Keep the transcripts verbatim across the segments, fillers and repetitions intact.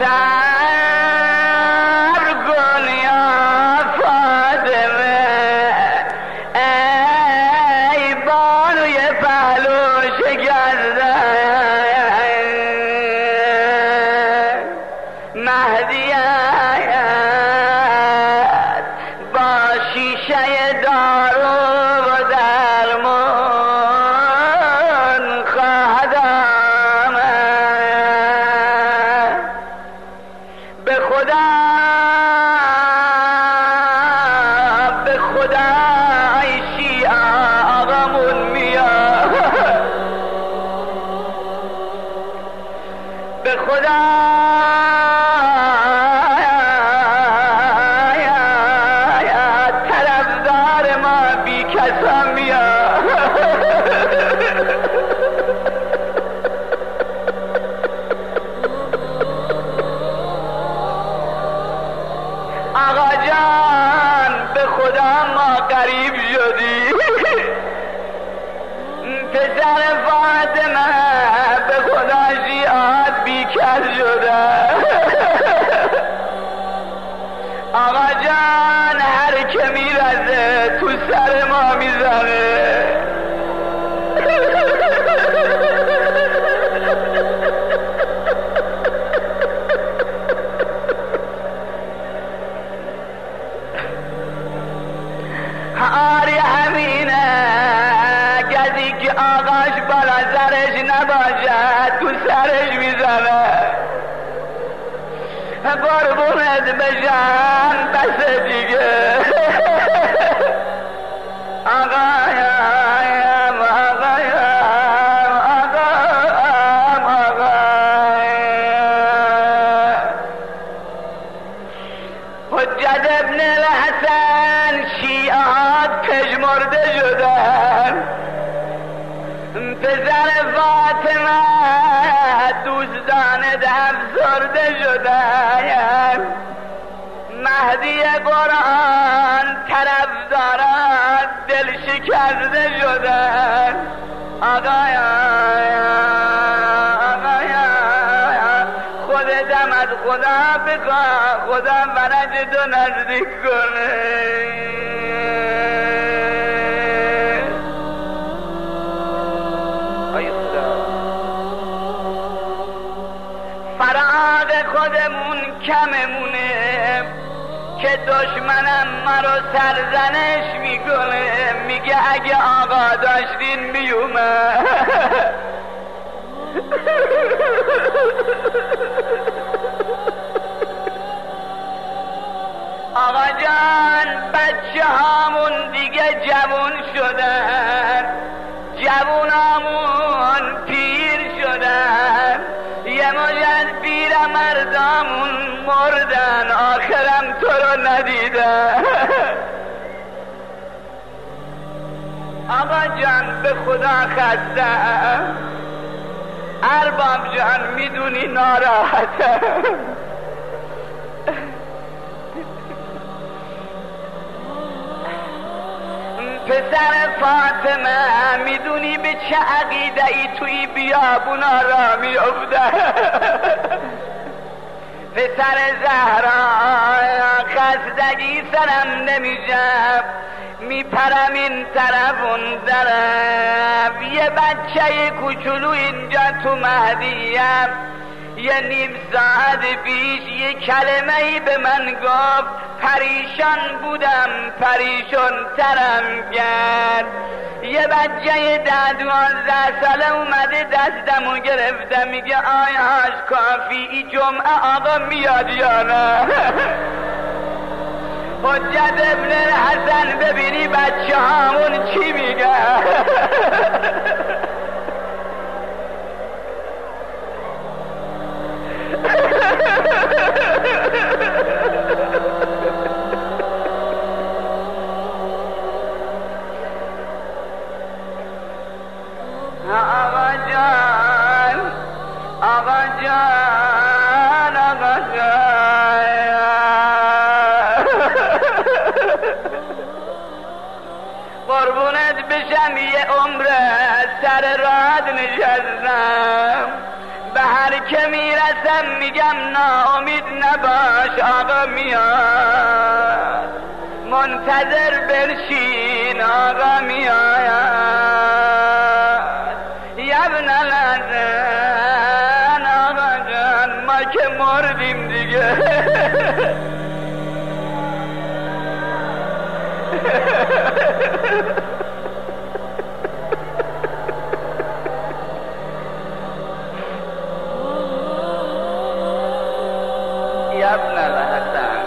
کن یا فاطمه، ای بانوی پهلو شکسته، مهدیت با شیشه دارو و درمان خواهد آمد. به خدا به خدا ای شیعه آقامون میاد، به خدا طرفدار ما بی کسا میاد. آقا جان به خدا ما قریب شدی، پسر فاطمه به خدا شیعات بیکس شده. آقا جان هر که میرزه تو سر ما میزنه. آری همینه کسی که آقاش بالا سرش نباشد تو سرش میزنه. قربونت بشم بس دیگه آقایم آقایم آقایم آقایم. حجت ابن الحسن شیعات پژمرده شدن، پسر فاطمه دوستان افسرده شدن، مهدی قرآن طرفداران دل شکسته شدن. آقایا آقایا خودتم از خدا بخواه، خدا فرج تو نزدیک کنه. فراغ خودمون کممونه که دشمنم مرا سرزنش میکنه، میگه اگه آقا داشتین میومد. آقا جان بچه هامون دیگه جوون شدن، جوونامون پیر شدن، یه مجد پیر مردامون مردن، آخرم تو رو ندیدن. آقا جان به خدا خستم، ارباب جان میدونی ناراحتم. پسر فاطمه میدونی به چه عقیده ای توی بیابونا را میافته. پسر زهرا خستگی سرم نمیشه، میپرم این طرف اون طرف. یه بچه کوچولو اینجا تو مهدیم یه نیم ساعت پیش یه کلمه ای به من گفت، پریشان بودم پریشان ترم کرد. یه بچه ده دوازده ساله اومده دستمو گرفته، میگه آیاش کافی ای جمعه آقا میاد یا نه؟ حجت ابن الحسن ببینی بچه هامون چی میگه. آقا جان آقا جان آقا جان قربونت بشم یه عمر سر راد نشستم، به هر که میرسم میگم ناامید نباش آقا میاد، منتظر بنشین آقا میاد. یا ابن الحسن آقا جان ما که مردیم دیگه. یا ابن الحسن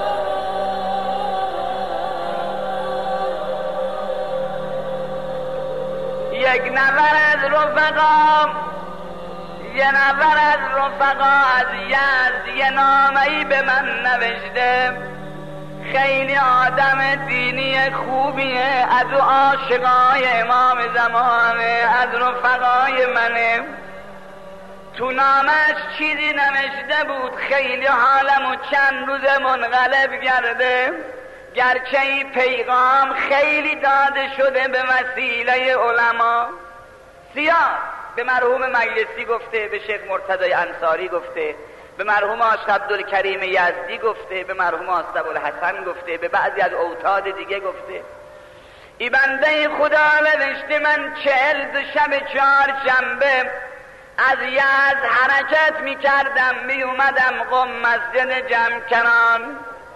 یک نفر از رفقا یه نفر از رفقا از یزد یه نامه‌ای به من نوشته، خیلی آدم دینی خوبیه، از عاشقای امام زمانه، از رفقای منه. تو نامش چیزی نوشته بود خیلی حالمو چند روز منقلب کرده، گرچه این پیغام خیلی داده شده به وسیله علما. سیاه به مرحوم مجلسی گفته، به شیخ مرتضی انصاری گفته، به مرحوم آشق عبدالکریم یزدی گفته، به مرحوم آصف الحسن گفته، به بعضی از اوتاد دیگه گفته. ای بنده خدا نوشته من چهل شب چهارشنبه از یزد حرکت می کردم می اومدم قم مسجد جمکنان،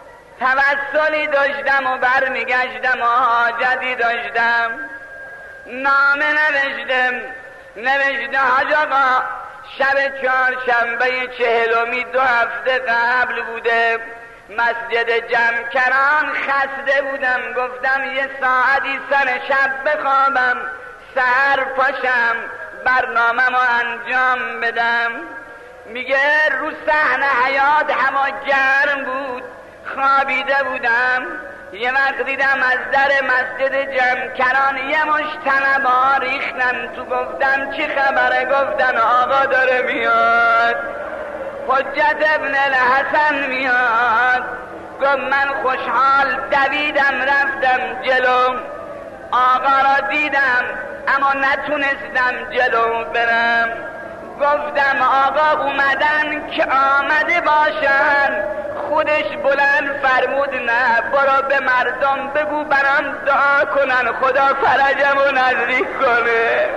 توسلی داشتم و برمیگشتم و حاجتی داشتم. نامه نوشتم نوشته حاج آقا شب چهارشنبه چهلمی دو هفته قبل بوده، مسجد جمکران خسته بودم، گفتم یه ساعتی سر شب بخوابم سحر پاشم برنامه ما انجام بدم. میگه رو صحنه حیات هوا گرم بود، خوابیده بودم، یه وقت دیدم از در مسجد جمکران یه مش طلبا ریختن تو. گفتم چی خبره؟ گفتن آقا داره میاد، حجت ابن الحسن میاد. گفت من خوشحال دویدم رفتم جلو، آقا را دیدم اما نتونستم جلو برم. گفتم آقا اومدن که آمده باشن. خودش بلند فرمود نه، برو به مردم بگو برام دعا کنن خدا فرجمو نزدیک کنه.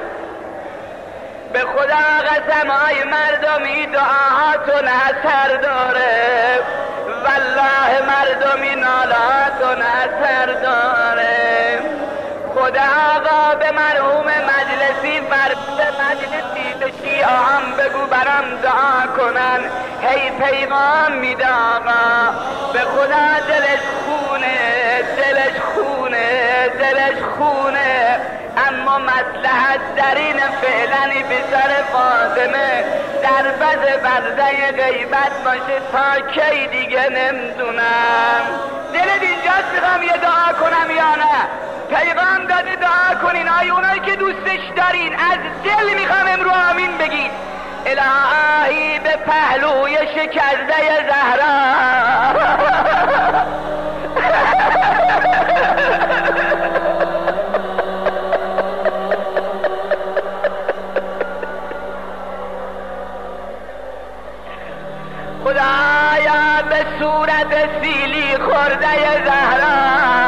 به خدا قسم های مردمی دعاهاتون اثر داره، والله مردمی نالاتون اثر داره. خدا آقا به مرحوم مجلسی فرمود مجلسی به شیعه هم بگو برام دعا کنن، هی پیغام میده آقا. به خدا دلش خونه دلش خونه دلش خونه، اما مصلحت در این فعلنی به سر فاطمه در بز برده غیبت باشه تا کی دیگه نمیدونم. دلت اینجاست میخوام یه دعا کنم یا نه؟ پیغام داده دعا کنین، آی اونایی که دوستش دارین از دل میخوام امرو آمین بگید. الهی به پهلوی شکرده زهرا خدایا به صورت سیلی خورده زهرا،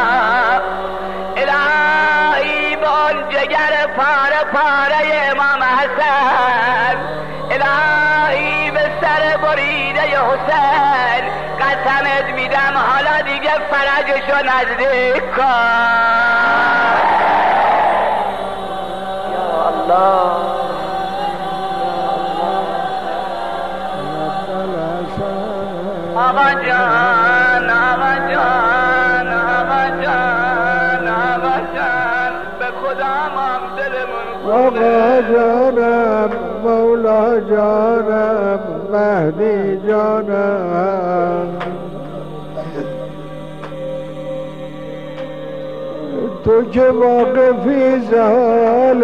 الهی به اون جگر پاره پاره امام حسن، الهی به سر بریده حسین قسمت میدم حالا دیگه فرجشو نزدیک کن. یا الله آقا جان آقا جان آقا جان آقا جان به خدا ما دلمون آقا جانم مولا جانم مهدی جانم، تو که واقفی زال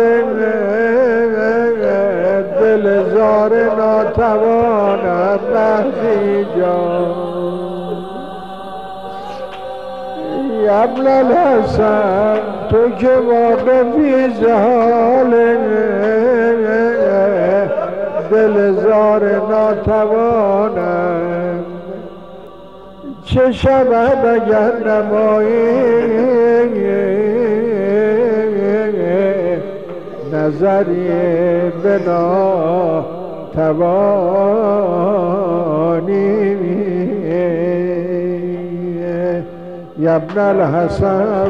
دل زار ناتوانم مهدی جان. یا ابن الحسن تو که واقفی زال دل زار ناتوانم چه شود اگر نمایی نظری به ناتوانی یا ابن الحسن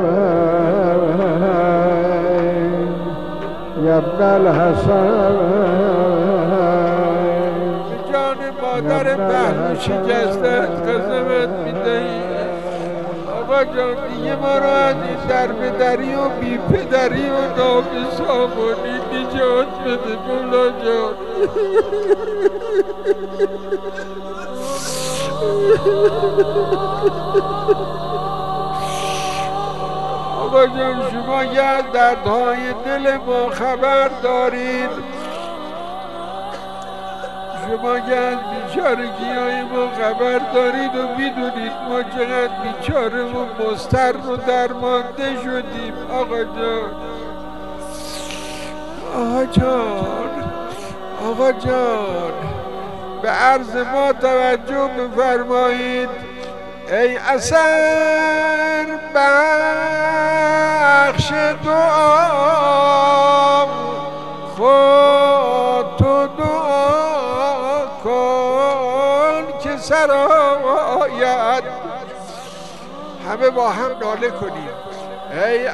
یا ابن الحسن جان مادر پهلو شکستت قسمت میدهی آقا جان دیگه ما را از این در بدری و بی پدری و نابسامانی نجات بده مولا جان. آقا جان شما که از دردهای دل ما خبر دارید، شما که از بیچارگی های ما خبر دارید و میدونید ما چقدر بیچاره و مضطر و درمانده شدیم. آقا جان آقا جان آقا جان به عرض ما توجه بفرمایید. ای اثر بخش دعا خود تو دعا کن که سرایت. همه با هم ناله کنیم. ای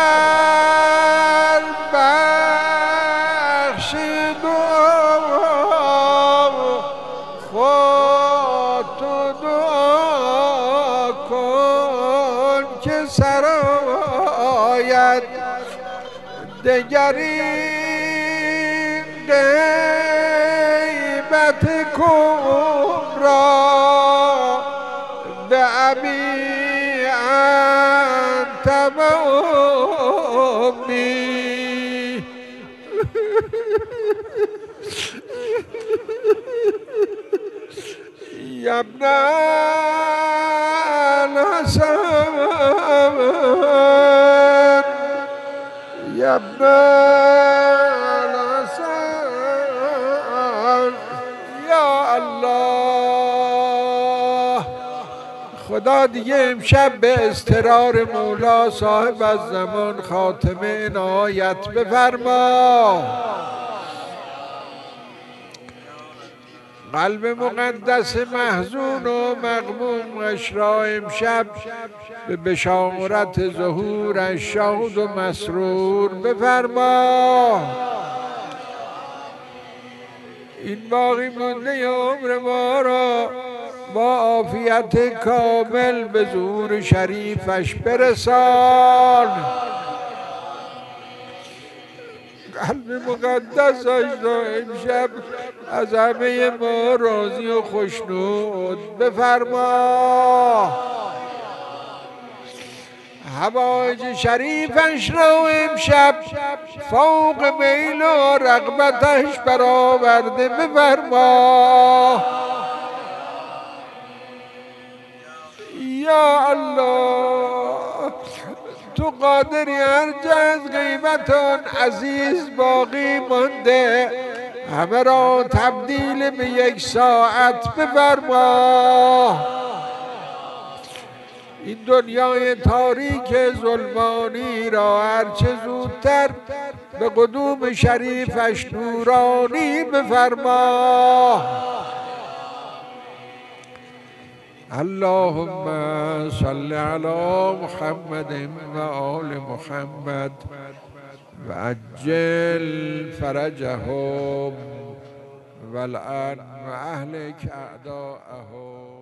اثر بخش دعا خود تو دعا کن که سرایت. دگری غیبت کبرا به ابی انت و امی. یا ابن الحسن یا ابن الحسن یا الله. خدا دیگه امشب به اضطرار مولا صاحب از زمان خاتمه عنایت بفرما. قلب مقدس محزون و مغمومش را امشب به بشارت ظهورش شاد و مسرور بفرما. این باقی مانده عمر ما را با عافیت کامل به ظهور شریفش برسان. قلب مقدسش را امشب از همه ما راضی و خوشنود بفرما. حوایج شریفش را امشب فوق میل و رغبتش برآورده بفرما. یا الله تو قادری هرچه از غیبت آن عزیز باقی مانده همه را تبدیل به یک ساعت بفرما. این دنیای تاریک ظلمانی را هرچه زودتر به قدوم شریفش نورانی بفرما. اللهم صل علی محمد و آل محمد و عجل فرجهم و الان و اهلک اعداءهم.